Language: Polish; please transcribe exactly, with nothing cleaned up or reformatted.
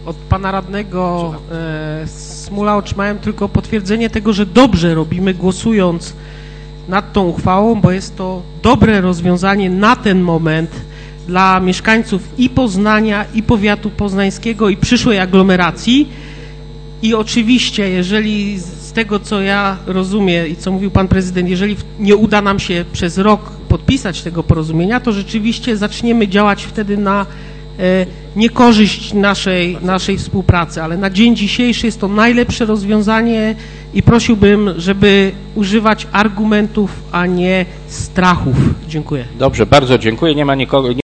od pana radnego e, Smula otrzymałem tylko potwierdzenie tego, że dobrze robimy, głosując nad tą uchwałą, bo jest to dobre rozwiązanie na ten moment dla mieszkańców i Poznania, i powiatu poznańskiego, i przyszłej aglomeracji. I oczywiście, jeżeli z tego, co ja rozumiem i co mówił pan prezydent, jeżeli nie uda nam się przez rok podpisać tego porozumienia, to rzeczywiście zaczniemy działać wtedy na e, niekorzyść naszej, naszej współpracy, ale na dzień dzisiejszy jest to najlepsze rozwiązanie i prosiłbym, żeby używać argumentów, a nie strachów. Dziękuję. Dobrze, bardzo dziękuję. Nie ma nikogo.